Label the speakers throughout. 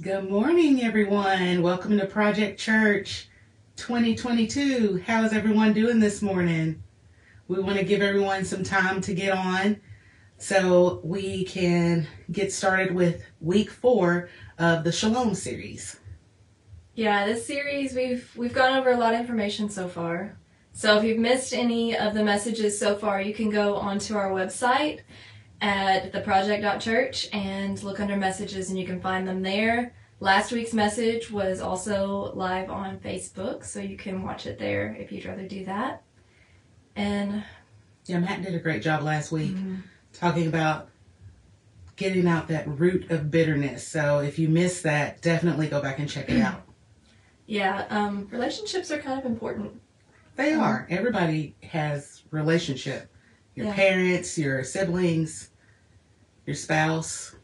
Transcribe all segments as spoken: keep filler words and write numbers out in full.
Speaker 1: Good morning, everyone. Welcome to Project Church twenty twenty-two. How's everyone doing this morning? We want to give everyone some time to get on so we can get started with week four of the Shalom series.
Speaker 2: Yeah, this series, we've we've gone over a lot of information so far. So if you've missed any of the messages so far, you can go onto our website at the project dot church and look under messages and you can find them there. Last week's message was also live on Facebook, so you can watch it there if you'd rather do that. And
Speaker 1: yeah, Matt did a great job last week mm-hmm. talking about getting out that root of bitterness. So if you missed that, definitely go back and check it out.
Speaker 2: Yeah, um, relationships are kind of important.
Speaker 1: They are. Everybody has relationship. Your yeah. parents, your siblings, your spouse.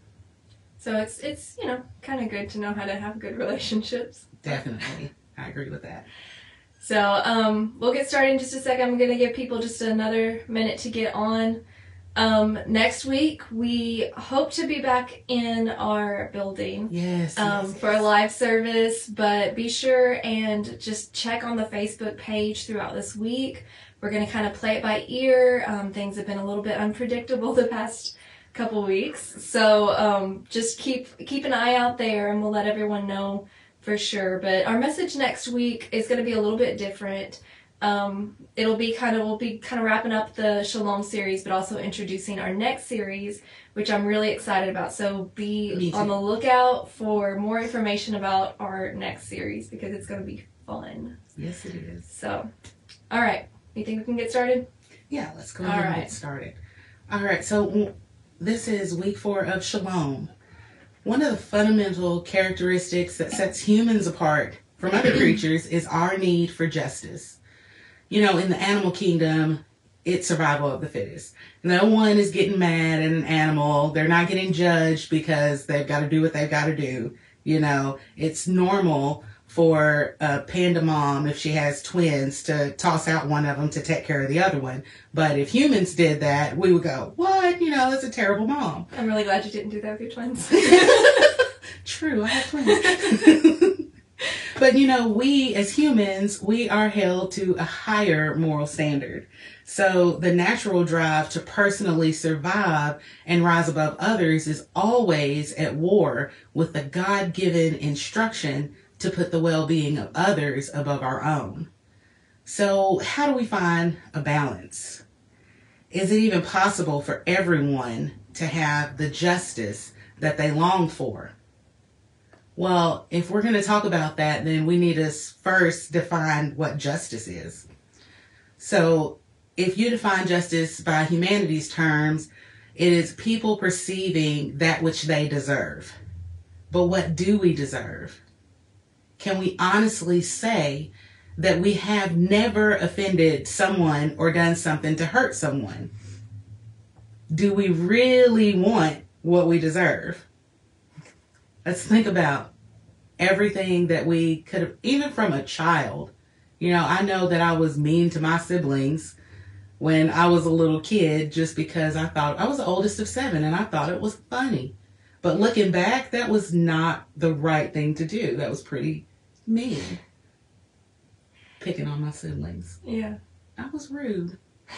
Speaker 2: So it's, it's you know, kind of good to know how to have good relationships.
Speaker 1: Definitely. I agree with that.
Speaker 2: So um, we'll get started in just a second. I'm going to give people just another minute to get on. Um, next week, we hope to be back in our building
Speaker 1: yes,
Speaker 2: um,
Speaker 1: yes,
Speaker 2: for
Speaker 1: yes.
Speaker 2: a live service, but be sure and just check on the Facebook page throughout this week. We're going to kind of play it by ear. Um, things have been a little bit unpredictable the past couple weeks, so um, just keep keep an eye out there, and we'll let everyone know for sure. But our message next week is going to be a little bit different. Um, it'll be kind of, we'll be kind of wrapping up the Shalom series, but also introducing our next series, which I'm really excited about. So be on the lookout for more information about our next series because it's going to be fun.
Speaker 1: Yes, it is.
Speaker 2: So, all right. You think we can get started?
Speaker 1: Yeah, let's go ahead and get started. All right. So this is week four of Shalom. One of the fundamental characteristics that sets humans apart from other creatures is our need for justice. You know, in the animal kingdom, it's survival of the fittest. No one is getting mad at an animal. They're not getting judged because they've got to do what they've got to do. You know, it's normal for a panda mom, if she has twins, to toss out one of them to take care of the other one. But if humans did that, we would go, what? You know, that's a terrible mom.
Speaker 2: I'm really glad you didn't do that with your twins.
Speaker 1: True, I have twins. But, you know, we as humans, we are held to a higher moral standard. So the natural drive to personally survive and rise above others is always at war with the God-given instruction to put the well-being of others above our own. So how do we find a balance? Is it even possible for everyone to have the justice that they long for? Well, if we're going to talk about that, then we need to first define what justice is. So if you define justice by humanity's terms, it is people perceiving that which they deserve. But what do we deserve? Can we honestly say that we have never offended someone or done something to hurt someone? Do we really want what we deserve? Let's think about everything that we could have, even from a child. You know, I know that I was mean to my siblings when I was a little kid just because I thought, I was the oldest of seven and I thought it was funny. But looking back, that was not the right thing to do. That was pretty mean. Picking on my siblings.
Speaker 2: Yeah.
Speaker 1: I was rude.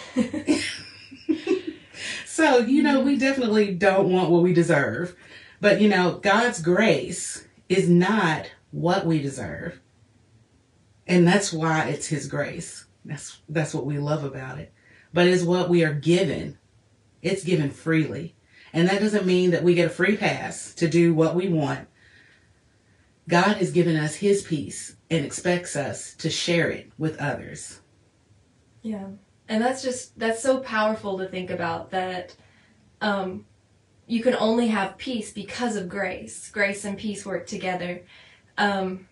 Speaker 1: So, you know, we definitely don't want what we deserve. But, you know, God's grace is not what we deserve. And that's why it's his grace. That's that's what we love about it. But it's what we are given. It's given freely. And that doesn't mean that we get a free pass to do what we want. God has given us his peace and expects us to share it with others.
Speaker 2: Yeah. And that's just, that's so powerful to think about, that um, you can only have peace because of grace. Grace and peace work together. Um,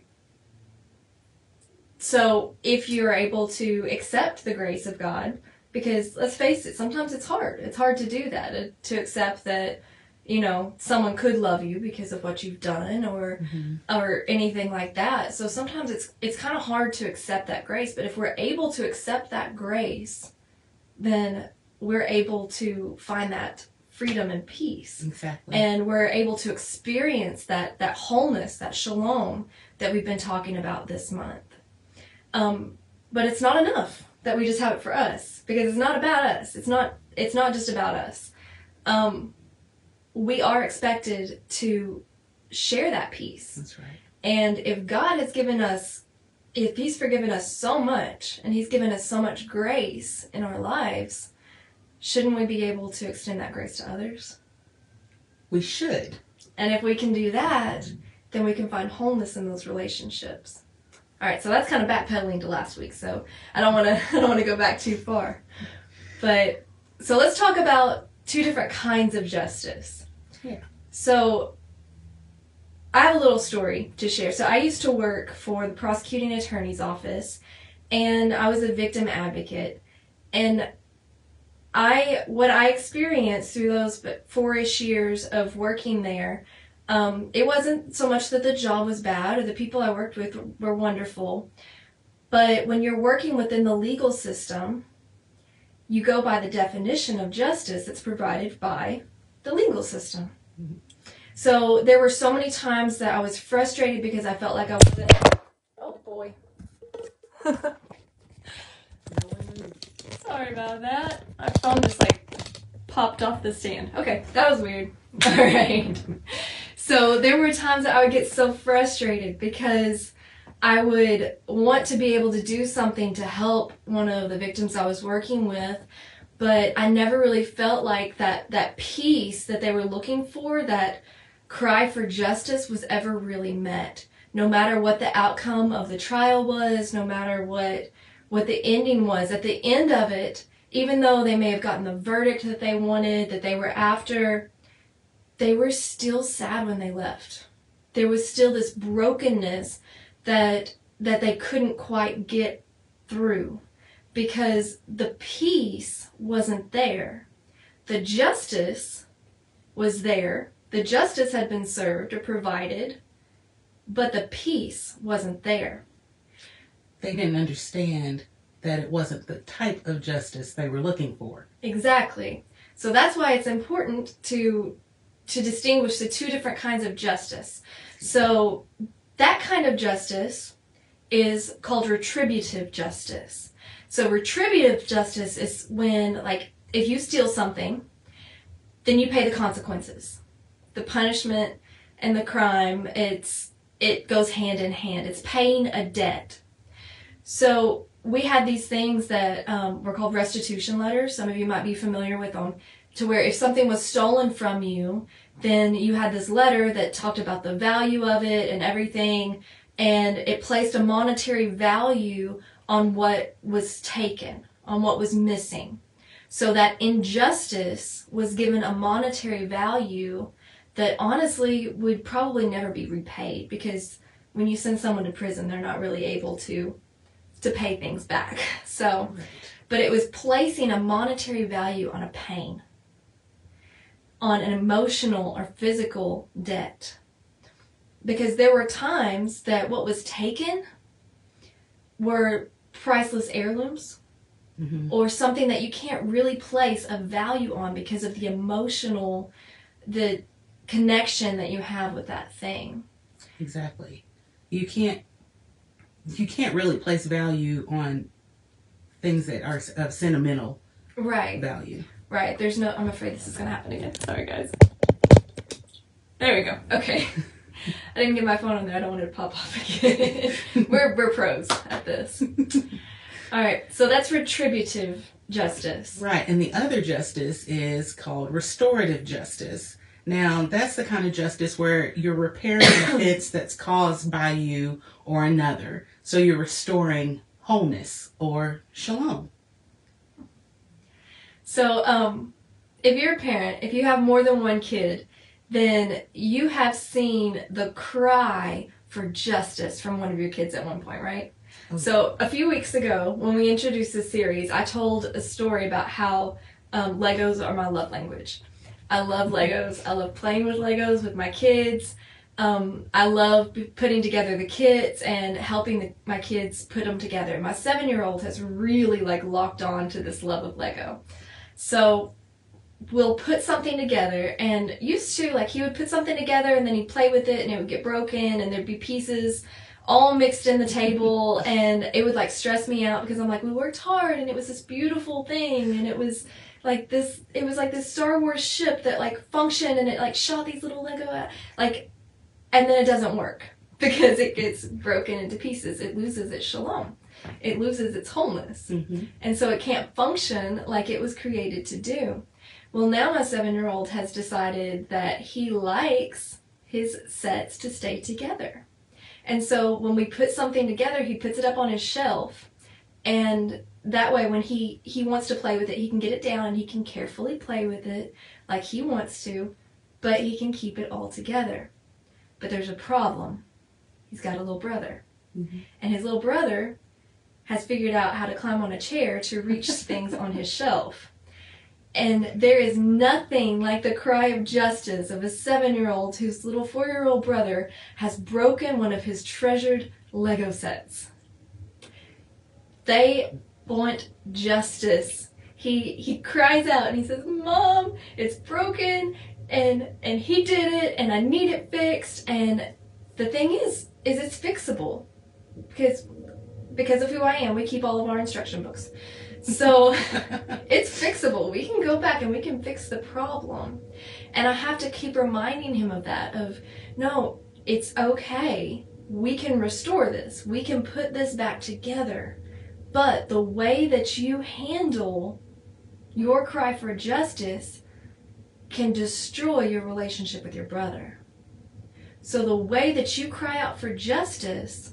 Speaker 2: so if you're able to accept the grace of God, because let's face it, sometimes it's hard. It's hard to do that, to accept that, you know, someone could love you because of what you've done or mm-hmm. or anything like that. So sometimes it's it's kind of hard to accept that grace. But if we're able to accept that grace, then we're able to find that freedom and peace.
Speaker 1: Exactly.
Speaker 2: And we're able to experience that, that wholeness, that shalom that we've been talking about this month. Um, but it's not enough that we just have it for us, because it's not about us. It's not, it's not just about us. Um, we are expected to share that peace.
Speaker 1: That's right.
Speaker 2: And if God has given us, if he's forgiven us so much, and he's given us so much grace in our lives, shouldn't we be able to extend that grace to others?
Speaker 1: We should.
Speaker 2: And if we can do that, then we can find wholeness in those relationships. All right, so that's kind of backpedaling to last week, so I don't want to I don't want to go back too far. But so let's talk about two different kinds of justice.
Speaker 1: Yeah.
Speaker 2: So I have a little story to share. So I used to work for the prosecuting attorney's office, and I was a victim advocate. And I, what I experienced through those four-ish years of working there, um, it wasn't so much that the job was bad or the people I worked with were wonderful, but when you're working within the legal system, you go by the definition of justice that's provided by the legal system. Mm-hmm. So there were so many times that I was frustrated because I felt like I wasn't... Oh, boy. Sorry about that. My phone just, like, popped off the stand. Okay, that was weird. All right. So there were times that I would get so frustrated because I would want to be able to do something to help one of the victims I was working with, but I never really felt like that, that peace that they were looking for, that cry for justice, was ever really met. No matter what the outcome of the trial was, no matter what what the ending was, at the end of it, even though they may have gotten the verdict that they wanted, that they were after, they were still sad when they left. There was still this brokenness that that they couldn't quite get through because the peace wasn't there. The justice was there. The justice had been served or provided, but the peace wasn't there.
Speaker 1: They didn't understand that it wasn't the type of justice they were looking for.
Speaker 2: Exactly. So that's why it's important to to distinguish the two different kinds of justice. So that kind of justice is called retributive justice. So retributive justice is when, like, if you steal something, then you pay the consequences. The punishment and the crime, it's it goes hand in hand. It's paying a debt. So we had these things that um, were called restitution letters. Some of you might be familiar with them, to where if something was stolen from you, then you had this letter that talked about the value of it and everything, and it placed a monetary value on what was taken, on what was missing. So that injustice was given a monetary value that honestly would probably never be repaid, because when you send someone to prison, they're not really able to to pay things back. So, right. But it was placing a monetary value on a pain, on an emotional or physical debt. Because there were times that what was taken were priceless heirlooms, mm-hmm. or something that you can't really place a value on because of the emotional, the connection that you have with that thing.
Speaker 1: Exactly. You can't you can't really place value on things that are of sentimental
Speaker 2: right.
Speaker 1: value.
Speaker 2: Right. There's no, I'm afraid this is going to happen again. Sorry, guys. There we go. Okay. I didn't get my phone on there. I don't want it to pop off again. we're, we're pros at this. All right. So that's retributive justice.
Speaker 1: Right. And the other justice is called restorative justice. Now, that's the kind of justice where you're repairing the hits that's caused by you or another. So you're restoring wholeness or shalom.
Speaker 2: So um, if you're a parent, if you have more than one kid, then you have seen the cry for justice from one of your kids at one point, right? Okay. So a few weeks ago, when we introduced this series, I told a story about how um, Legos are my love language. I love Legos. I love playing with Legos with my kids. Um, I love putting together the kits and helping the, my kids put them together. My seven-year-old has really like locked on to this love of Lego. So will put something together, and used to, like, he would put something together and then he'd play with it and it would get broken and there'd be pieces all mixed in the table, and it would like stress me out because I'm like, we worked hard and it was this beautiful thing, and it was like this, it was like this Star Wars ship that like functioned, and it like shot these little Lego out, like, and then it doesn't work because it gets broken into pieces. It loses its shalom. It loses its wholeness. Mm-hmm. And so it can't function like it was created to do. Well, now my seven-year-old has decided that he likes his sets to stay together. And so when we put something together, he puts it up on his shelf, and that way when he, he wants to play with it, he can get it down and he can carefully play with it like he wants to, but he can keep it all together. But there's a problem. He's got a little brother. Mm-hmm. And his little brother has figured out how to climb on a chair to reach things on his shelf. And there is nothing like the cry of justice of a seven-year-old whose little four-year-old brother has broken one of his treasured Lego sets. They want justice. He he cries out and he says, Mom, it's broken, and and he did it, and I need it fixed. And the thing is, is it's fixable. Because because of who I am, we keep all of our instruction books. So it's fixable. We can go back and we can fix the problem. And I have to keep reminding him of that, of, no, it's okay. We can restore this. We can put this back together. But the way that you handle your cry for justice can destroy your relationship with your brother. So the way that you cry out for justice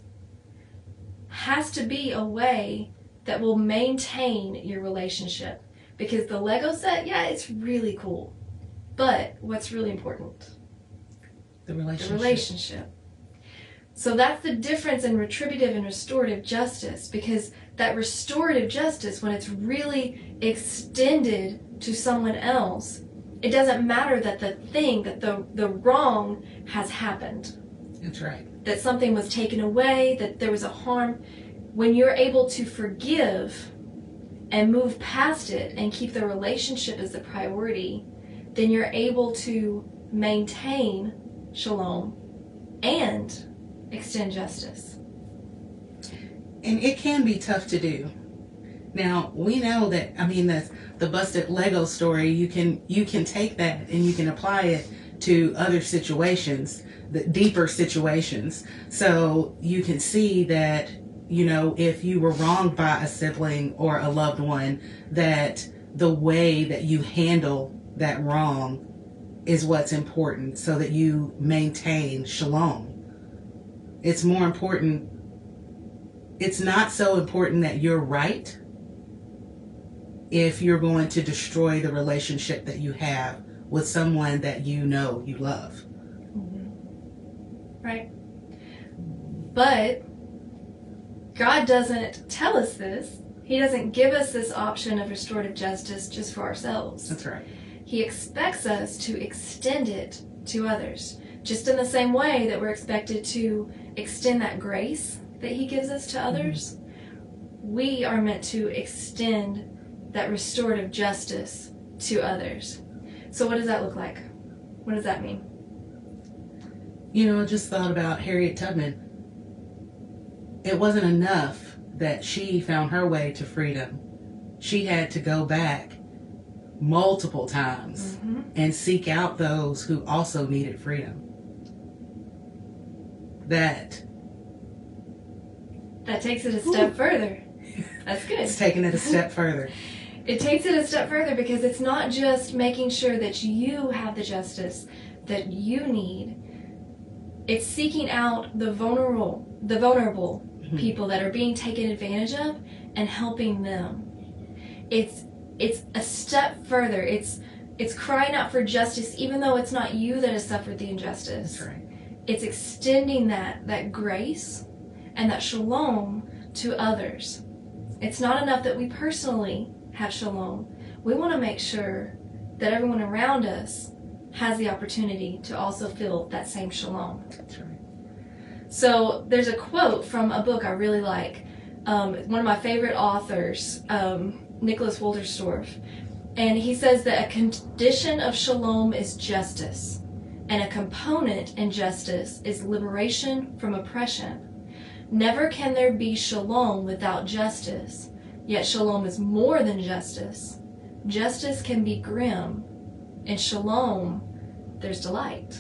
Speaker 2: has to be a way that will maintain your relationship. Because the Lego set, yeah, it's really cool. But what's really important?
Speaker 1: The relationship.
Speaker 2: The relationship. So that's the difference in retributive and restorative justice, because that restorative justice, when it's really extended to someone else, it doesn't matter that the thing, that the, the wrong has happened.
Speaker 1: That's right.
Speaker 2: That something was taken away, that there was a harm. When you're able to forgive and move past it and keep the relationship as the priority, then you're able to maintain shalom and extend justice.
Speaker 1: And it can be tough to do. Now, we know that, I mean, the, the busted Lego story, you can you can take that and you can apply it to other situations, the deeper situations. So you can see that, you know, if you were wronged by a sibling or a loved one, that the way that you handle that wrong is what's important, so that you maintain shalom. It's more important, it's not so important that you're right if you're going to destroy the relationship that you have with someone that you know you love.
Speaker 2: Mm-hmm. Right. But God doesn't tell us this. He doesn't give us this option of restorative justice just for ourselves.
Speaker 1: That's right.
Speaker 2: He expects us to extend it to others, just in the same way that we're expected to extend that grace that he gives us to others. Mm-hmm. We are meant to extend that restorative justice to others. So what does that look like? What does that mean?
Speaker 1: You know, I just thought about Harriet Tubman. It wasn't enough that she found her way to freedom. She had to go back multiple times mm-hmm. and seek out those who also needed freedom. That
Speaker 2: that takes it a step
Speaker 1: Ooh. further.
Speaker 2: That's good.
Speaker 1: It's taking it a step further.
Speaker 2: It takes it a step further because it's not just making sure that you have the justice that you need. It's seeking out the vulnerable, the vulnerable mm-hmm. people that are being taken advantage of and helping them. It's it's a step further. It's it's crying out for justice even though it's not you that has suffered the injustice.
Speaker 1: That's right.
Speaker 2: It's extending that that grace and that shalom to others. It's not enough that we personally have shalom. We want to make sure that everyone around us has the opportunity to also feel that same shalom.
Speaker 1: That's right.
Speaker 2: So there's a quote from a book I really like. Um, one of my favorite authors, um, Nicholas Wolterstorff, And he says that a condition of shalom is justice, and a component in justice is liberation from oppression. Never can there be shalom without justice, yet shalom is more than justice. Justice can be grim. In shalom, there's delight.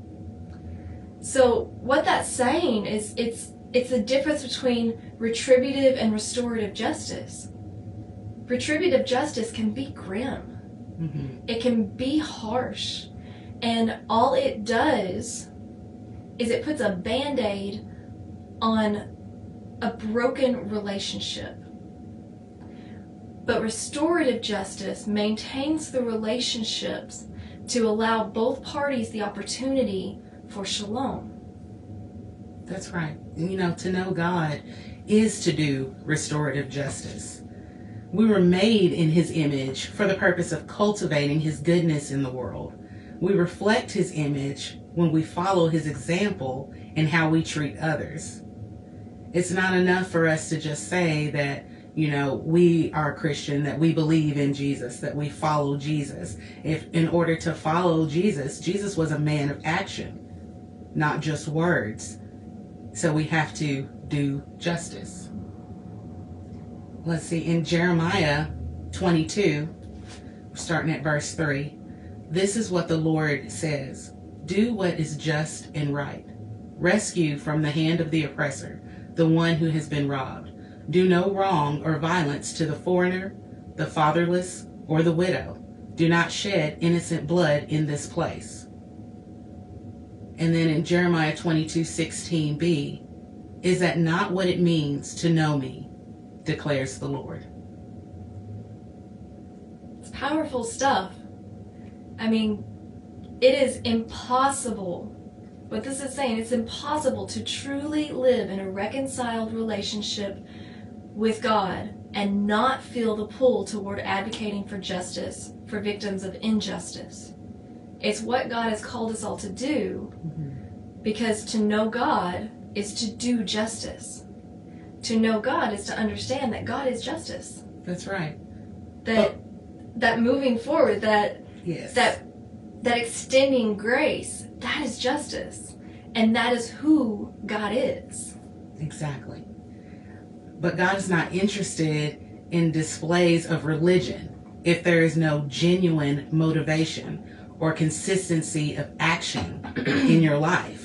Speaker 2: So what that's saying is it's it's the difference between retributive and restorative justice. Retributive justice can be grim. Mm-hmm. It can be harsh. And all it does is it puts a Band-Aid on a broken relationship. But restorative justice maintains the relationships to allow both parties the opportunity for shalom.
Speaker 1: That's right. You know, to know God is to do restorative justice. We were made in his image for the purpose of cultivating his goodness in the world. We reflect his image when we follow his example in how we treat others. It's not enough for us to just say that, you know, we are Christian, that we believe in Jesus, that we follow Jesus. If in order to follow Jesus, Jesus was a man of action, not just words. So we have to do justice. Let's see, in Jeremiah twenty-two, starting at verse three, this is what the Lord says. Do what is just and right. Rescue from the hand of the oppressor, the one who has been robbed. Do no wrong or violence to the foreigner, the fatherless, or the widow. Do not shed innocent blood in this place. And then in Jeremiah twenty-two sixteen b, is that not what it means to know me, declares the Lord.
Speaker 2: It's powerful stuff. I mean, it is impossible. What this is saying, it's impossible to truly live in a reconciled relationship with God and not feel the pull toward advocating for justice for victims of injustice. It's what God has called us all to do, mm-hmm. because to know God is to do justice. To know God is to understand that God is justice.
Speaker 1: That's right.
Speaker 2: That oh. that moving forward, that
Speaker 1: yes.
Speaker 2: that that extending grace, that is justice. And that is who God is.
Speaker 1: Exactly. But God is not interested in displays of religion if there is no genuine motivation or consistency of action in your life.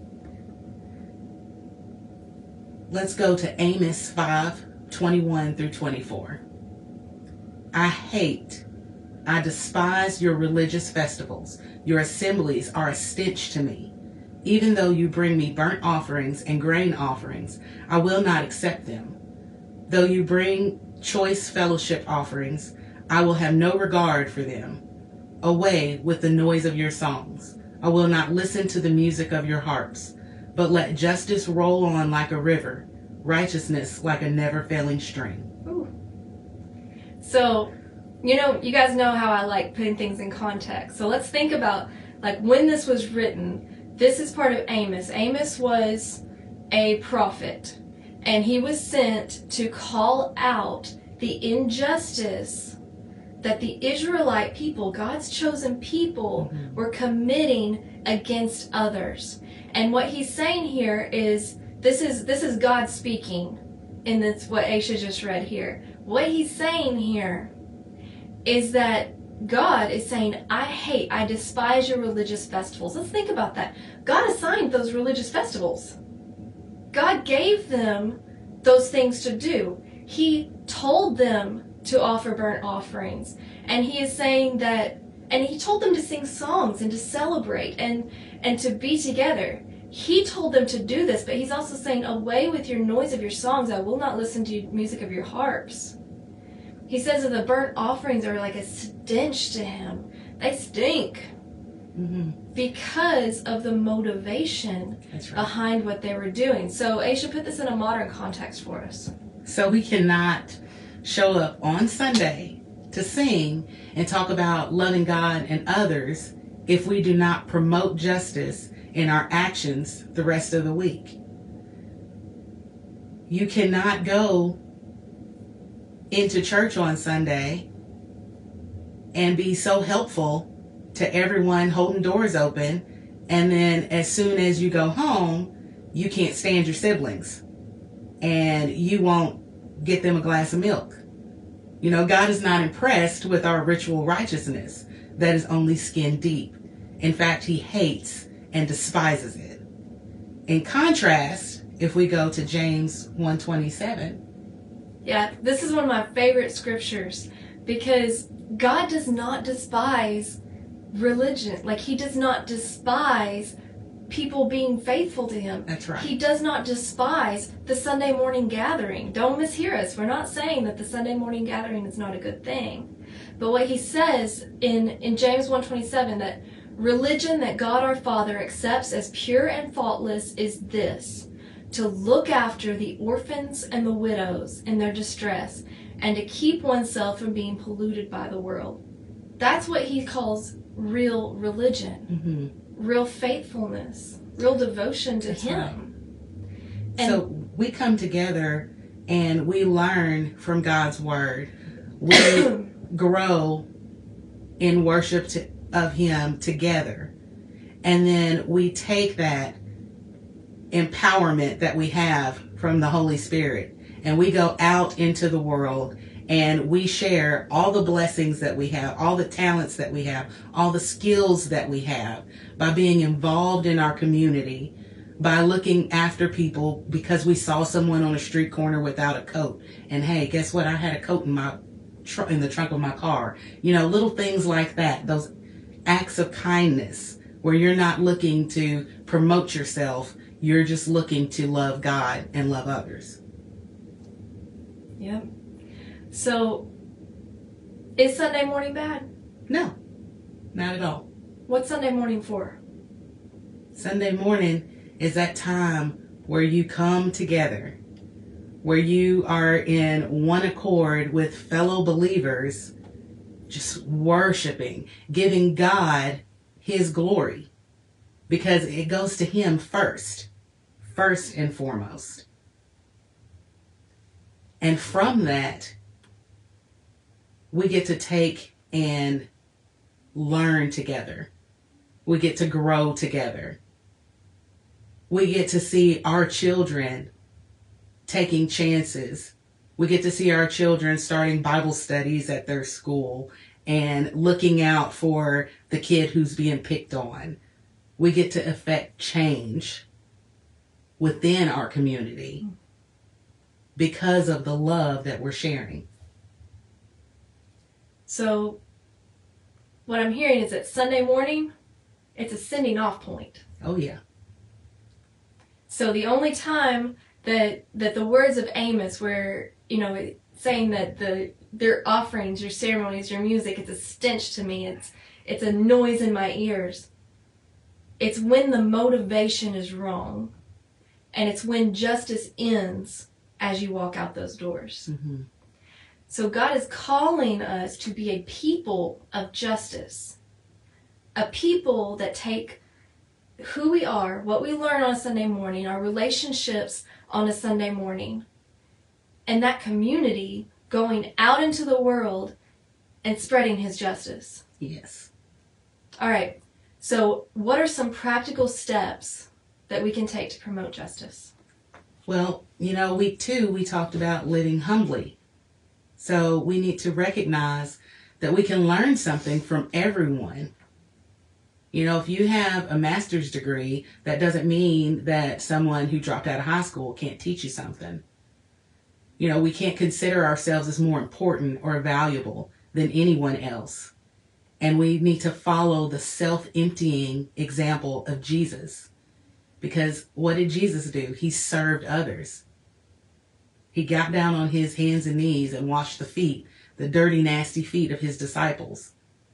Speaker 1: Let's go to Amos five, twenty-one through twenty-four. I hate, I despise your religious festivals. Your assemblies are a stench to me. Even though you bring me burnt offerings and grain offerings, I will not accept them. Though you bring choice fellowship offerings, I will have no regard for them. Away with the noise of your songs. I will not listen to the music of your harps, but let justice roll on like a river, righteousness like a never-failing stream.
Speaker 2: Ooh. So, you know, you guys know how I like putting things in context. So let's think about, like, when this was written. This is part of Amos. Amos was a prophet, and he was sent to call out the injustice that the Israelite people, God's chosen people, mm-hmm. were committing against others. And what he's saying here is, this is this is God speaking in this, what Aisha just read here. What he's saying here is that God is saying, I hate, I despise your religious festivals. Let's think about that. God assigned those religious festivals. God gave them those things to do. He told them to offer burnt offerings. And he is saying that, and he told them to sing songs and to celebrate and, and to be together. He told them to do this, but he's also saying, away with your noise of your songs. I will not listen to music of your harps. He says that the burnt offerings are like a stench to him. They stink. Mm-hmm. Because of the motivation right. behind what they were doing. So Aisha, put this in a modern context for us.
Speaker 1: So we cannot show up on Sunday to sing and talk about loving God and others if we do not promote justice in our actions the rest of the week. You cannot go into church on Sunday and be so helpful to everyone, holding doors open, and then as soon as you go home, you can't stand your siblings and you won't get them a glass of milk. You know, God is not impressed with our ritual righteousness that is only skin deep. In fact, he hates and despises it. In contrast, if we go to James one twenty-seven.
Speaker 2: Yeah, this is one of my favorite scriptures because God does not despise religion. Like, he does not despise people being faithful to him.
Speaker 1: That's right.
Speaker 2: He does not despise the Sunday morning gathering. Don't mishear us. We're not saying that the Sunday morning gathering is not a good thing. But what he says in, in James one twenty-seven, that religion that God our Father accepts as pure and faultless is this: to look after the orphans and the widows in their distress, and to keep oneself from being polluted by the world. That's what he calls real religion.
Speaker 1: Mm-hmm.
Speaker 2: Real faithfulness, real devotion to
Speaker 1: That's
Speaker 2: him.
Speaker 1: Right.
Speaker 2: And
Speaker 1: so we come together and we learn from God's word. We grow in worship to, of him together. And then we take that empowerment that we have from the Holy Spirit and we go out into the world and we share all the blessings that we have, all the talents that we have, all the skills that we have by being involved in our community, by looking after people because we saw someone on a street corner without a coat. And hey, guess what? I had a coat in my tr- in the trunk of my car. You know, little things like that, those acts of kindness where you're not looking to promote yourself. You're just looking to love God and love others.
Speaker 2: Yep. So, is Sunday morning bad?
Speaker 1: No, not at all.
Speaker 2: What's Sunday morning for?
Speaker 1: Sunday morning is that time where you come together, where you are in one accord with fellow believers, just worshiping, giving God his glory, because it goes to him first, first and foremost. And from that, we get to take and learn together. We get to grow together. We get to see our children taking chances. We get to see our children starting Bible studies at their school and looking out for the kid who's being picked on. We get to effect change within our community because of the love that we're sharing.
Speaker 2: So, what I'm hearing is that Sunday morning, it's a sending off point.
Speaker 1: Oh, yeah.
Speaker 2: So the only time that that the words of Amos were, you know, saying that the their offerings, your ceremonies, your music, it's a stench to me, it's it's a noise in my ears. It's when the motivation is wrong, and it's when justice ends as you walk out those doors.
Speaker 1: Mm-hmm.
Speaker 2: So God is calling us to be a people of justice, a people that take who we are, what we learn on a Sunday morning, our relationships on a Sunday morning, and that community going out into the world and spreading his justice.
Speaker 1: Yes.
Speaker 2: All right. So what are some practical steps that we can take to promote justice?
Speaker 1: Well, you know, week two, we talked about living humbly. So we need to recognize that we can learn something from everyone. You know, if you have a master's degree, that doesn't mean that someone who dropped out of high school can't teach you something. You know, we can't consider ourselves as more important or valuable than anyone else. And we need to follow the self-emptying example of Jesus. Because what did Jesus do? He served others. He got down on his hands and knees and washed the feet, the dirty, nasty feet of his disciples.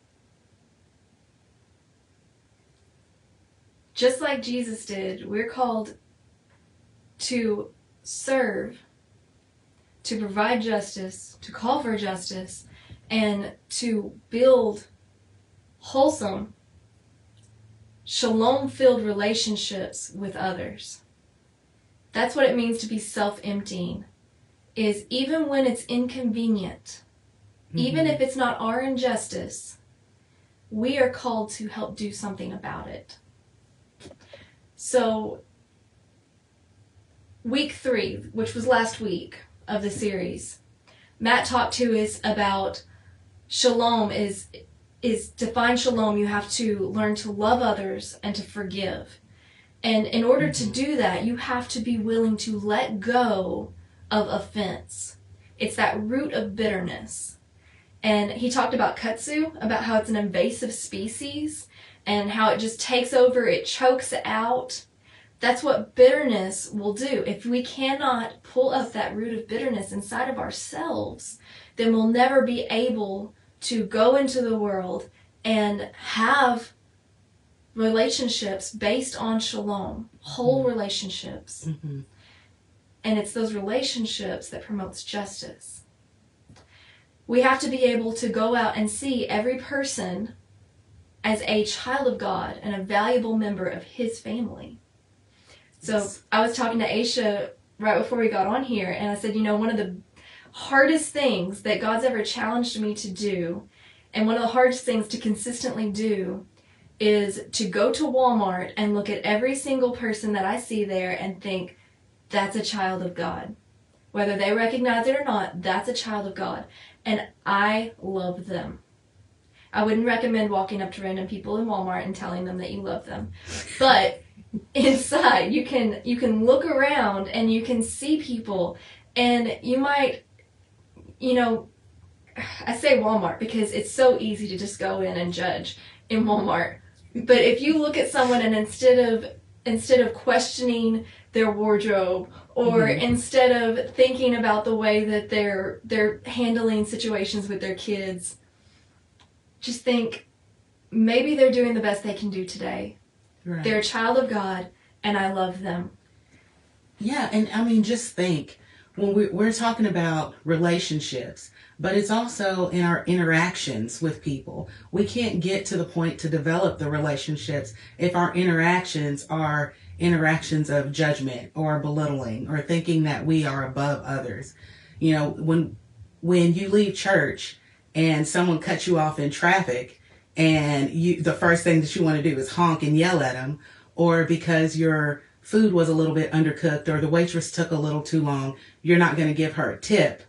Speaker 2: Just like Jesus did, we're called to serve, to provide justice, to call for justice, and to build wholesome, shalom-filled relationships with others. That's what it means to be self-emptying, is even when it's inconvenient, even if it's not our injustice, we are called to help do something about it. So, week three, which was last week of the series, Matt talked to us about shalom is, is to find shalom, you have to learn to love others and to forgive. And in order mm-hmm. to do that, you have to be willing to let go of offense. It's that root of bitterness. And he talked about kudzu, about how it's an invasive species and how it just takes over, it chokes it out. That's what bitterness will do. If we cannot pull up that root of bitterness inside of ourselves, then we'll never be able to go into the world and have relationships based on shalom, whole mm-hmm. relationships. Mm-hmm. And it's those relationships that promotes justice. We have to be able to go out and see every person as a child of God and a valuable member of his family. So yes. I was talking to Aisha right before we got on here, and I said, you know, one of the hardest things that God's ever challenged me to do, and one of the hardest things to consistently do, is to go to Walmart and look at every single person that I see there and think, that's a child of God. Whether they recognize it or not, that's a child of God. And I love them. I wouldn't recommend walking up to random people in Walmart and telling them that you love them. But inside, you can you can look around and you can see people, and you might, you know, I say Walmart because it's so easy to just go in and judge in Walmart. But if you look at someone and instead of instead of questioning their wardrobe, or mm-hmm. instead of thinking about the way that they're they're handling situations with their kids, just think, maybe they're doing the best they can do today. Right. They're a child of God, and I love them.
Speaker 1: Yeah, and I mean, just think, when we, we're talking about relationships, but it's also in our interactions with people. We can't get to the point to develop the relationships if our interactions are interactions of judgment or belittling or thinking that we are above others. You know, when when you leave church and someone cuts you off in traffic, and you the first thing that you want to do is honk and yell at them, or because your food was a little bit undercooked or the waitress took a little too long, you're not going to give her a tip.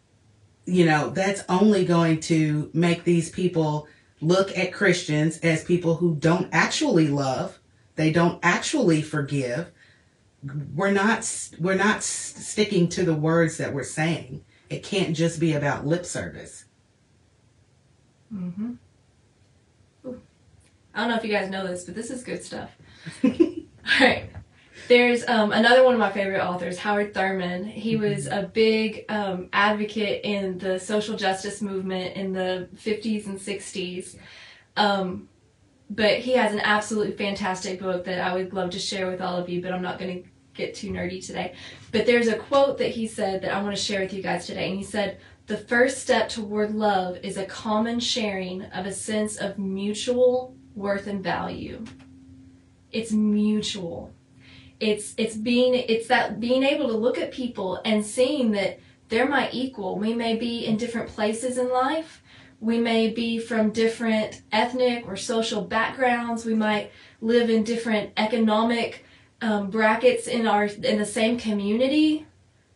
Speaker 1: You know, that's only going to make these people look at Christians as people who don't actually love. They don't actually forgive. We're not we're not sticking to the words that we're saying. It can't just be about lip service.
Speaker 2: Mm-hmm. Ooh. I don't know if you guys know this, but this is good stuff. All right. There's um, another one of my favorite authors, Howard Thurman. He mm-hmm. was a big um, advocate in the social justice movement in the fifties and sixties. Um, But he has an absolutely fantastic book that I would love to share with all of you, but I'm not going to get too nerdy today. But there's a quote that he said that I want to share with you guys today. And he said, the first step toward love is a common sharing of a sense of mutual worth and value. It's mutual. It's it's being it's that being able to look at people and seeing that they're my equal. We may be in different places in life. We may be from different ethnic or social backgrounds. We might live in different economic um, brackets in our in the same community,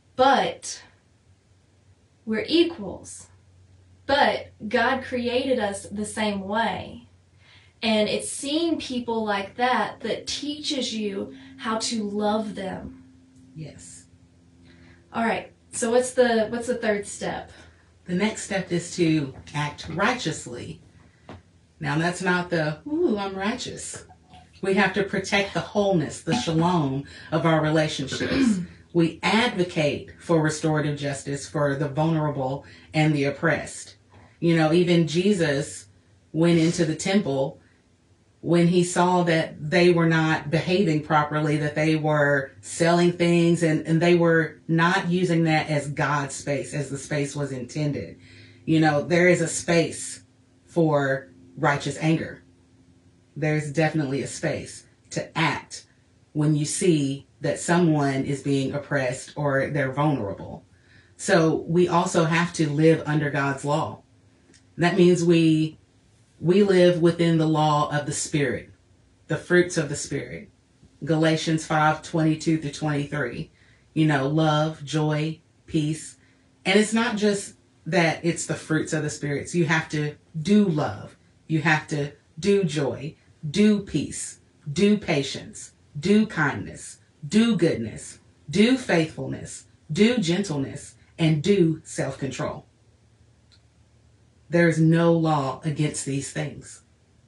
Speaker 2: but we're equals. But God created us the same way. And it's seeing people like that that teaches you how to love them.
Speaker 1: Yes.
Speaker 2: All right. So what's the what's the third step?
Speaker 1: The next step is to act righteously. Now, that's not the, ooh, I'm righteous. We have to protect the wholeness, the shalom of our relationships. We advocate for restorative justice for the vulnerable and the oppressed. You know, even Jesus went into the temple when he saw that they were not behaving properly, that they were selling things and, and they were not using that as God's space, as the space was intended. You know, there is a space for righteous anger. There's definitely a space to act when you see that someone is being oppressed or they're vulnerable. So we also have to live under God's law. That means we we live within the law of the Spirit, the fruits of the Spirit. Galatians five twenty-two through twenty-three. You know, love, joy, peace. And it's not just that it's the fruits of the Spirit. So you have to do love. You have to do joy, do peace, do patience, do kindness, do goodness, do faithfulness, do gentleness, and do self-control. There is no law against these things.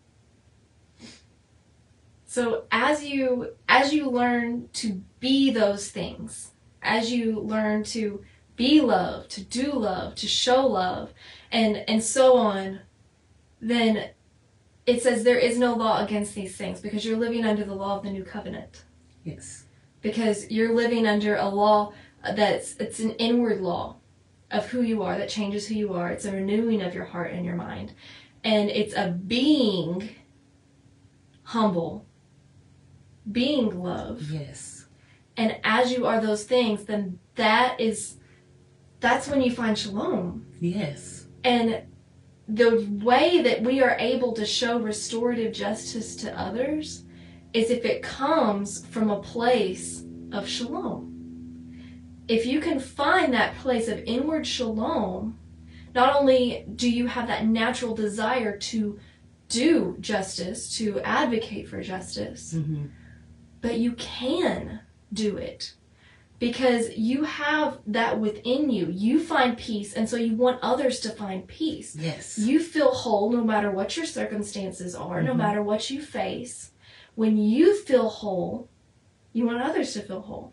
Speaker 2: So as you as you learn to be those things, as you learn to be love, to do love, to show love, and and so on, then it says there is no law against these things because you're living under the law of the new covenant.
Speaker 1: Yes.
Speaker 2: Because you're living under a law that's it's an inward law of who you are that changes who you are. It's a renewing of your heart and your mind. And it's a being humble, being love.
Speaker 1: Yes.
Speaker 2: And as you are those things, then that is, that's when you find shalom.
Speaker 1: Yes.
Speaker 2: And the way that we are able to show restorative justice to others is if it comes from a place of shalom. If you can find that place of inward shalom, not only do you have that natural desire to do justice, to advocate for justice,
Speaker 1: Mm-hmm.
Speaker 2: but you can do it because you have that within you. You find peace, and so you want others to find peace.
Speaker 1: Yes.
Speaker 2: You feel whole no matter what your circumstances are,
Speaker 1: Mm-hmm.
Speaker 2: no matter what you face. When you feel whole, you want others to feel whole.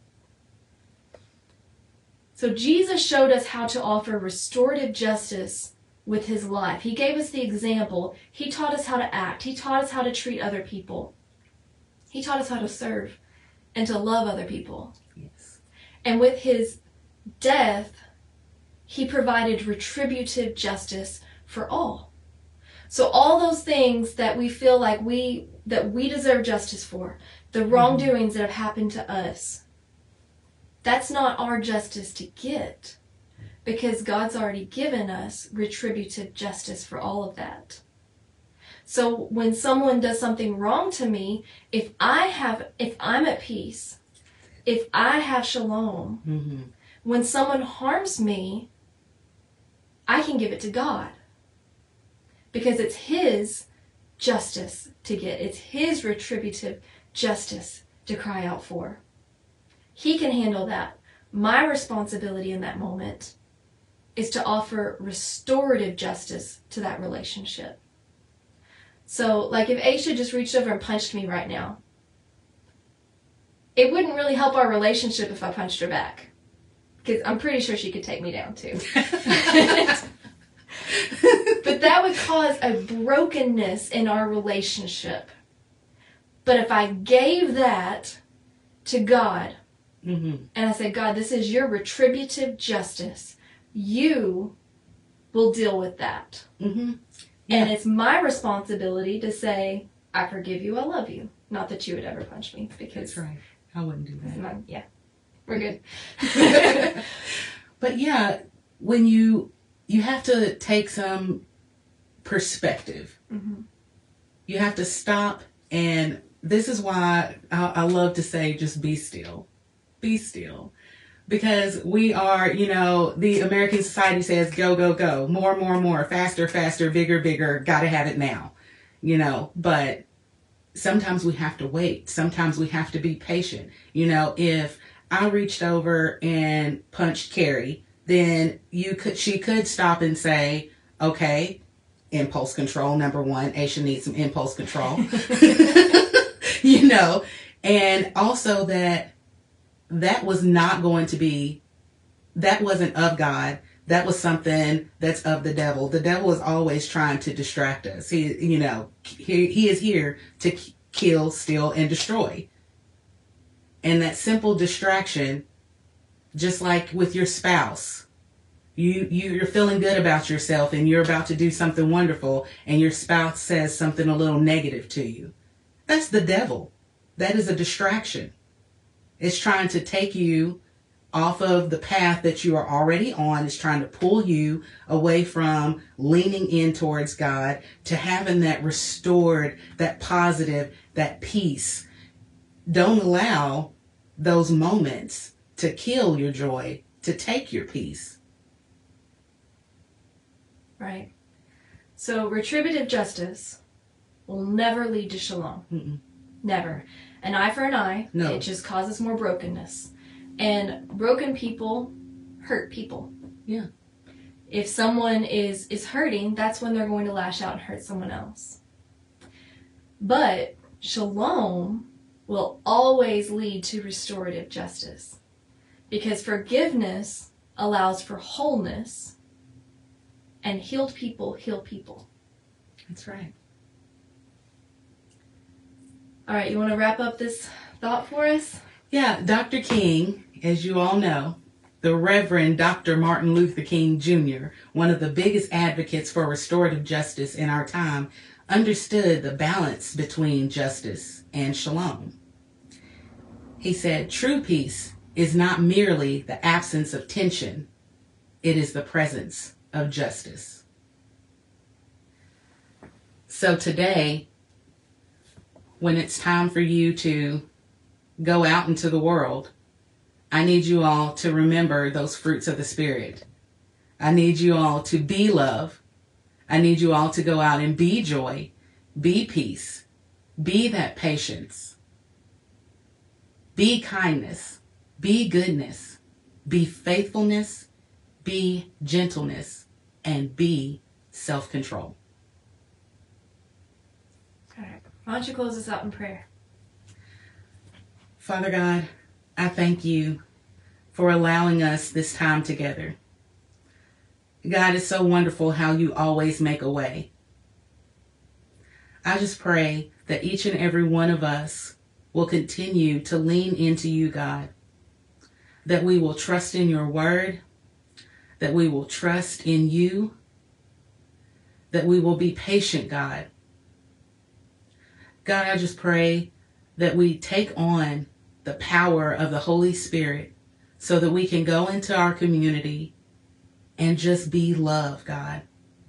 Speaker 2: So Jesus showed us how to offer restorative justice with his life. He gave us the example. He taught us how to act. He taught us how to treat other people. He taught us how to serve and to love other people.
Speaker 1: Yes.
Speaker 2: And with his death, he provided retributive justice for all. So all those things that we feel like we that we deserve justice for, the wrongdoings that have happened to us, that's not our justice to get, because God's already given us retributive justice for all of that. So when someone does something wrong to me, if I have, if I'm at peace, if I have shalom,
Speaker 1: Mm-hmm.
Speaker 2: when someone harms me, I can give it to God, because it's his justice to get. It's his retributive justice to cry out for. He can handle that. My responsibility in that moment is to offer restorative justice to that relationship. So, like, if Aisha just reached over and punched me right now, it wouldn't really help our relationship if I punched her back, because I'm pretty sure she could take me down too. But that would cause a brokenness in our relationship. But if I gave that to God,
Speaker 1: Mm-hmm.
Speaker 2: and I said, God, this is your retributive justice, you will deal with that.
Speaker 1: Mm-hmm.
Speaker 2: And it's my responsibility to say, I forgive you, I love you. Not that you would ever punch me, because
Speaker 1: That's right. I wouldn't do that.
Speaker 2: not, yeah, we're good.
Speaker 1: But yeah, when you you have to take some perspective.
Speaker 2: Mm-hmm.
Speaker 1: You have to stop, and this is why I, I love to say, just be still. Be still. Because we are, you know, the American society says, go, go, go, more, more, more, faster, faster, bigger, bigger, gotta have it now, you know, but sometimes we have to wait. Sometimes we have to be patient. You know, if I reached over and punched Carrie, then you could, she could stop and say, okay, impulse control, number one, Aisha needs some impulse control, you know, and also that that was not going to be, that wasn't of God. That was something that's of the devil. The devil is always trying to distract us. He, you know, he, he is here to k- kill, steal, and destroy. And that simple distraction, just like with your spouse, you, you, you're feeling good about yourself and you're about to do something wonderful and your spouse says something a little negative to you. That's the devil. That is a distraction. It's trying to take you off of the path that you are already on. It's trying to pull you away from leaning in towards God to having that restored, that positive, that peace. Don't allow those moments to kill your joy, to take your peace.
Speaker 2: Right. So retributive justice will never lead to shalom.
Speaker 1: Mm-mm.
Speaker 2: Never. An eye for an eye.
Speaker 1: No.
Speaker 2: It just causes more brokenness. And broken people hurt people.
Speaker 1: Yeah.
Speaker 2: If someone is, is hurting, that's when they're going to lash out and hurt someone else. But shalom will always lead to restorative justice. Because forgiveness allows for wholeness, and healed people heal people.
Speaker 1: That's right.
Speaker 2: All right, you want to wrap up this thought for us?
Speaker 1: Yeah, Doctor King, as you all know, the Reverend Doctor Martin Luther King Junior, one of the biggest advocates for restorative justice in our time, understood the balance between justice and shalom. He said, true peace is not merely the absence of tension, it is the presence of justice. So today, when it's time for you to go out into the world, I need you all to remember those fruits of the Spirit. I need you all to be love. I need you all to go out and be joy, be peace, be that patience, be kindness, be goodness, be faithfulness, be gentleness, and be self-control.
Speaker 2: All right. Why don't you close us out in prayer?
Speaker 1: Father God, I thank you for allowing us this time together. God, it's so wonderful how you always make a way. I just pray that each and every one of us will continue to lean into you, God, that we will trust in your word, that we will trust in you, that we will be patient, God. God, I just pray that we take on the power of the Holy Spirit so that we can go into our community and just be love, God.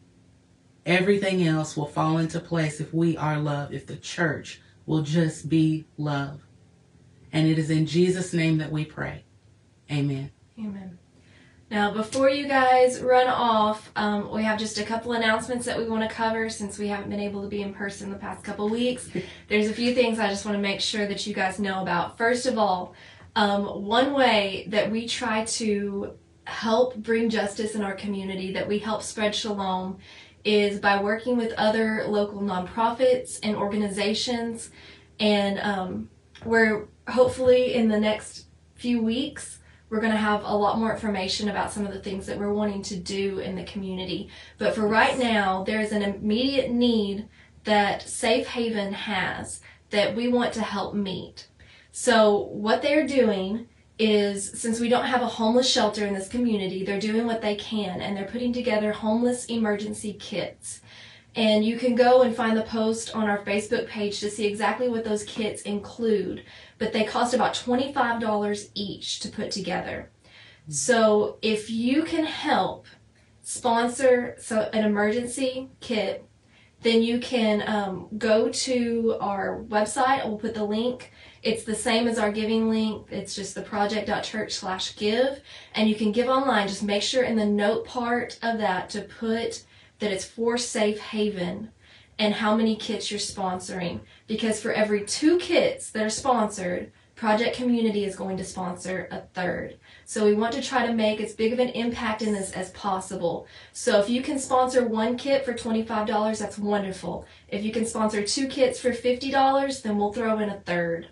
Speaker 1: Everything else will fall into place if we are love, if the church will just be love. And it is in Jesus' name that we pray. Amen.
Speaker 2: Amen. Now, before you guys run off, um, we have just a couple announcements that we want to cover since we haven't been able to be in person the past couple weeks. There's a few things I just want to make sure that you guys know about. First of all, um, one way that we try to help bring justice in our community, that we help spread shalom, is by working with other local nonprofits and organizations. And um, we're hopefully in the next few weeks, we're going to have a lot more information about some of the things that we're wanting to do in the community. But for right now, there's an immediate need that Safe Haven has that we want to help meet. So what they're doing is, since we don't have a homeless shelter in this community, they're doing what they can, and they're putting together homeless emergency kits. And you can go and find the post on our Facebook page to see exactly what those kits include. But they cost about twenty-five dollars each to put together. So if you can help sponsor so an emergency kit, then you can um, go to our website. We'll put the link. It's the same as our giving link. It's just the project.church slash give. And you can give online. Just make sure in the note part of that to put that it's for Safe Haven and how many kits you're sponsoring. Because for every two kits that are sponsored, Project Community is going to sponsor a third. So we want to try to make as big of an impact in this as possible. So if you can sponsor one kit for twenty-five dollars, that's wonderful. If you can sponsor two kits for fifty dollars, then we'll throw in a third.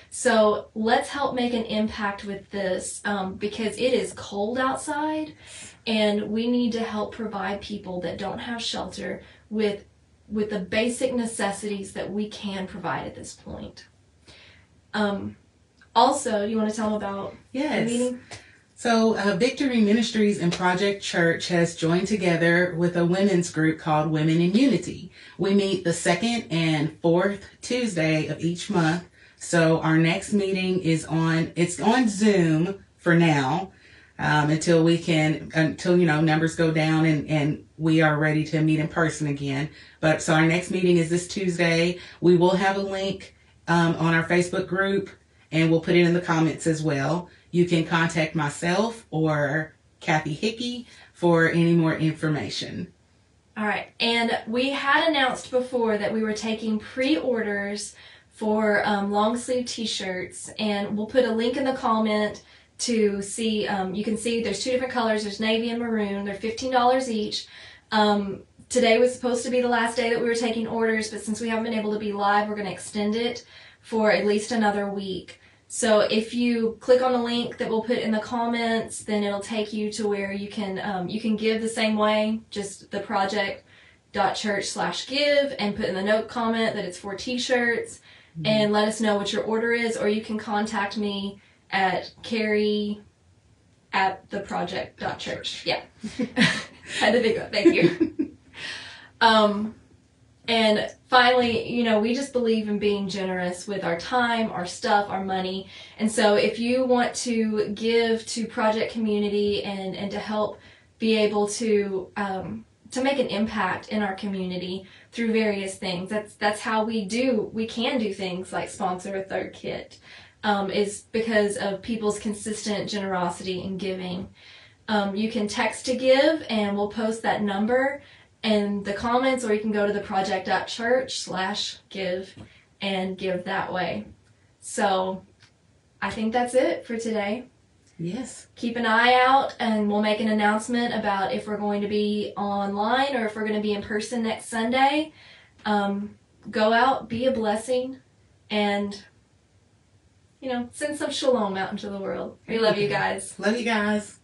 Speaker 2: So let's help make an impact with this um, because it is cold outside and we need to help provide people that don't have shelter with with the basic necessities that we can provide at this point. Um, also, you want to tell them about
Speaker 1: yes.
Speaker 2: the meeting?
Speaker 1: So uh, Victory Ministries and Project Church has joined together with a women's group called Women in Unity. We meet the second and fourth Tuesday of each month. So our next meeting is on, it's on Zoom for now, um, until we can, until, you know, numbers go down and, and we are ready to meet in person again. But so our next meeting is this Tuesday. We will have a link um, on our Facebook group, and we'll put it in the comments as well. You can contact myself or Kathy Hickey for any more information.
Speaker 2: All right. And we had announced before that we were taking pre-orders for um, long sleeve t-shirts, and we'll put a link in the comment to see. Um, you can see there's two different colors. There's navy and maroon. They're fifteen dollars each. Um, today was supposed to be the last day that we were taking orders, but since we haven't been able to be live, we're going to extend it for at least another week. So if you click on the link that we'll put in the comments, then it'll take you to where you can um, you can give the same way, just the project.church slash give, and put in the note comment that it's for t-shirts, mm-hmm. and let us know what your order is, or you can contact me at Carrie at the project.church. Yeah. Had to think of it. Thank you. um, and finally, you know, we just believe in being generous with our time, our stuff, our money. And so if you want to give to Project Community and, and to help be able to um, to make an impact in our community through various things, that's that's how we do, we can do things like sponsor a third kit, um, is because of people's consistent generosity and giving. Um, you can text to give, and we'll post that number in the comments, or you can go to the project.church slash give and give that way. So I think that's it for today.
Speaker 1: Yes.
Speaker 2: Keep an eye out, and we'll make an announcement about if we're going to be online or if we're going to be in person next Sunday. Um, go out, be a blessing, and, you know, send some shalom out into the world. We love you guys.
Speaker 1: Love you guys.